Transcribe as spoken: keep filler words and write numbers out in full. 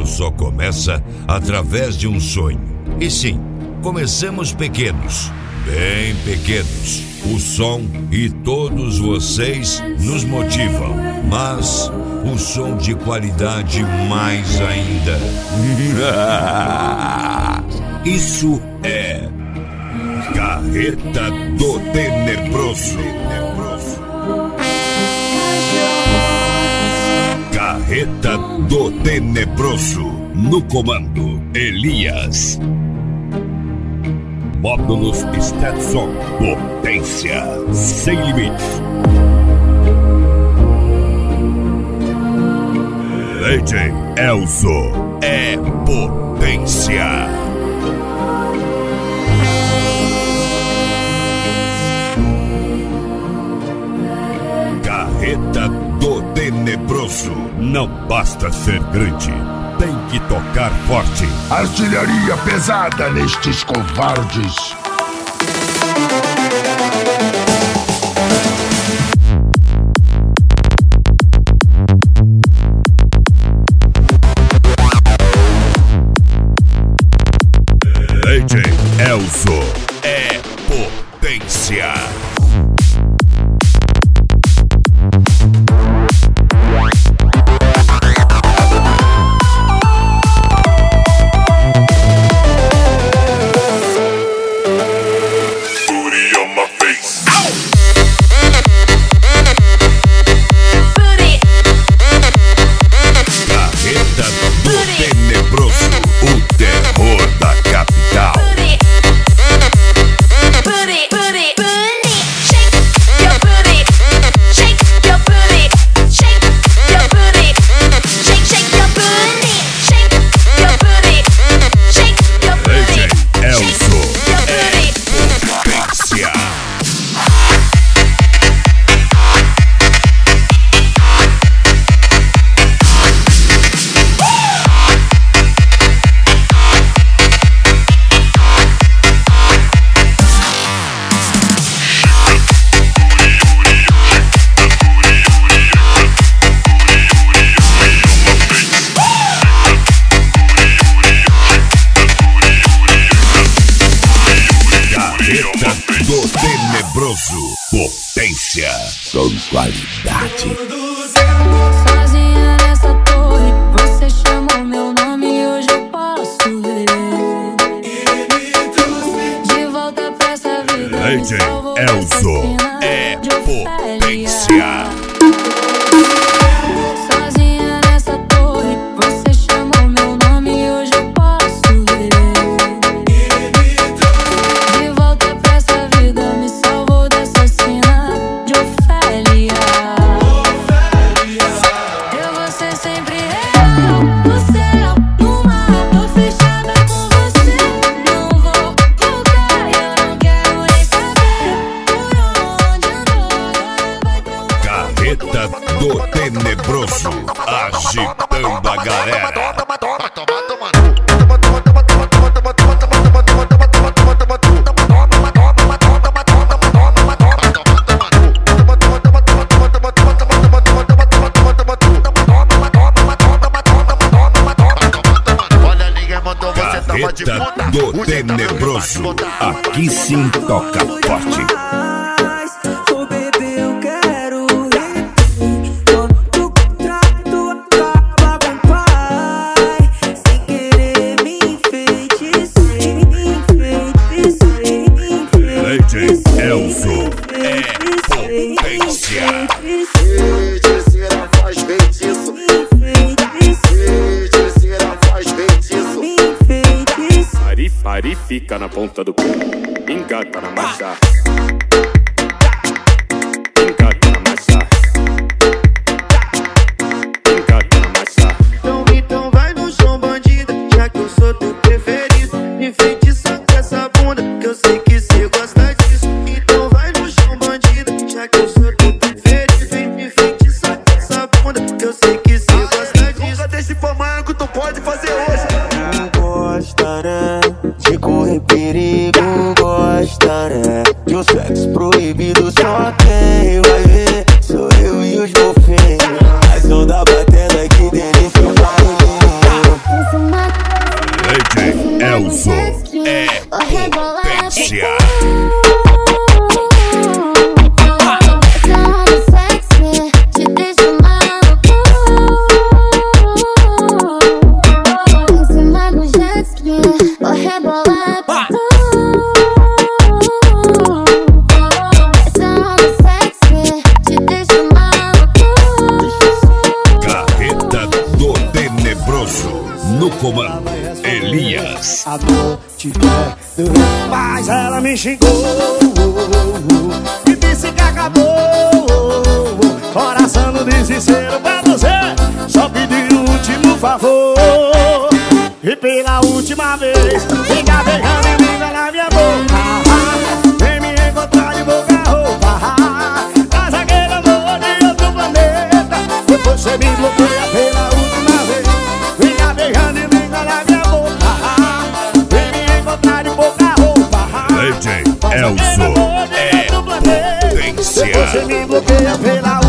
tudo só começa através de um sonho. E sim, começamos pequenos, bem pequenos. O som e todos vocês nos motivam, mas o som de qualidade mais ainda. Isso é Carreta do Tenebroso. Carreta do Tenebroso. No comando, Elias. Módulos Stetson. Potência sem limites. D J Elzo. É potência. Carreta do Tenebroso. Não basta ser grande, tem que tocar forte. Artilharia pesada nestes covardes. D J Elzo é potência. Do Tenebroso, potência com qualidade. Sozinha nessa torre, você chamou meu nome e hoje eu posso ver. De volta pra essa vida, D J Elzo é potência. Sozinha nessa torre, você chamou meu nome e hoje eu posso ver. De volta pra essa vida, me salvou dessa cena de Ofélia. Eu vou ser sempre real, no céu, no mar, tô fechada com você. Não vou voltar, eu não quero nem saber por onde andou, agora vai ter um... Carreta do Tenebroso, agitando a galera. Carreta do Tenebroso, aqui sim toca forte. Ô bebê, eu quero ir. Quando o contrato acaba com pai, sem querer me enfeitiçar, me enfeitiçar, me enfeitiçar. D J Elzo é potência. Feiticeira faz feitiço. Feiticeira faz feitiço. Pari, pari, fica na ponta do cu. Engata na marcha. Engata na marcha. Engata na marcha. Então, então vai no chão, bandida, já que eu sou teu preferido. Me feitiça com essa bunda, que eu sei que cê gosta disso. Então vai no chão, bandida, já que eu sou teu preferido. Vem me feitiça com essa bunda, que eu sei que cê gosta disso. Nunca deixe pra amanhã que tu pode fazer hoje. Tu gosta, né? De correr perigo, gosta, né? De um sexo proibido só quem vai ver sou eu e os golfinhos. A som da batenda, que delícia, o barulhinho. No comando, Elias. A noite veio, mas ela me xingou e disse que acabou. Coração no desespero pra você, só pedi o último favor. E pela última vez, fica beijando e língua na minha boca. Vem me encontrar de boca a roupa. Traz aquele amor de outro planeta. Depois você me bloqueia pela última vez. Fica beijando e língua na minha boca. Vem me encontrar de boca a roupa. Legend Elzo é potência. Depois você me bloqueia pela última vez.